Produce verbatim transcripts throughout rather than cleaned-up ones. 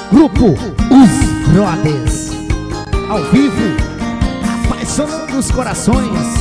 Grupo Os Brothers, ao vivo, apaixonando os corações.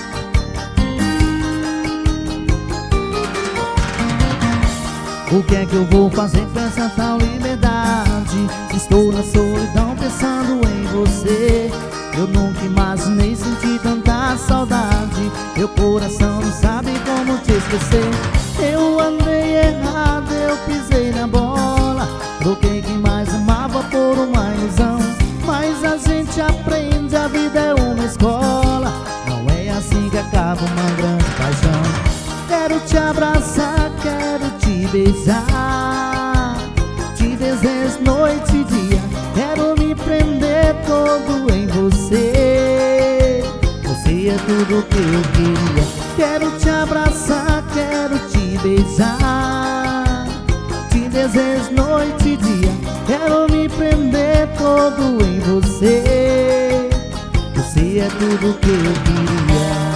O que é que eu vou fazer com essa tal liberdade? Estou na solidão pensando em você. Eu nunca imaginei sentir tanta saudade. Meu coração não sabe como te esquecer. Eu andei errado, eu pisei na bola. Troquei quem mais amava por uma ilusão. Mas a gente aprende, a vida é uma escola. Não é assim que acaba uma grande paixão. Quero te abraçar, quero te beijar. Te desejo noite e dia. Quero me prender todo em você. Você é tudo que eu queria. Quero te abraçar, quero te beijar. Te desejo noite e dia. Quero me prender todo em você. Você é tudo que eu queria.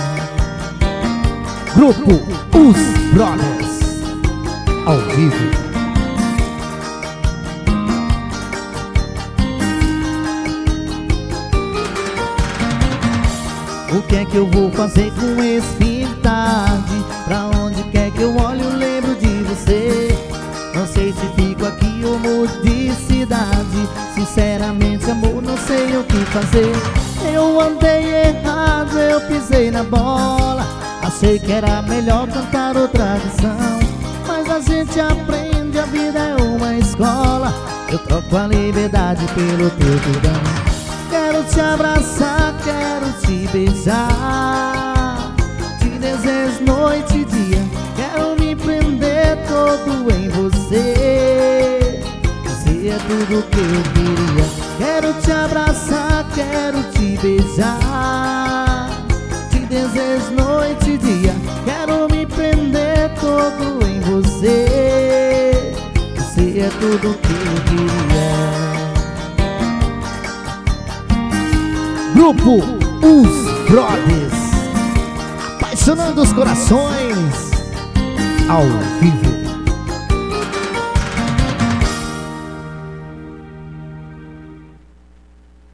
Grupo Os Brothers, ao vivo. O que é que eu vou fazer com esse fim de tarde? Pra onde quer que eu olhe eu lembro de você. Não sei se fico aqui ou mudo de cidade. Sinceramente amor, não sei o que fazer. Eu andei errado, eu pisei na bola. Achei que era melhor cantar outra canção. Mas a gente aprende, a vida é uma escola. Eu troco a liberdade pelo teu perdão. Quero te abraçar, quero te beijar. Te desejo noite e dia. Quero me prender todo em você. Você é tudo que eu queria. Quero te abraçar, quero te beijar. Te desejo noite e dia. Quero me prender todo em você. Você é tudo que eu queria. Grupo Os Brothers, apaixonando os corações, ao vivo.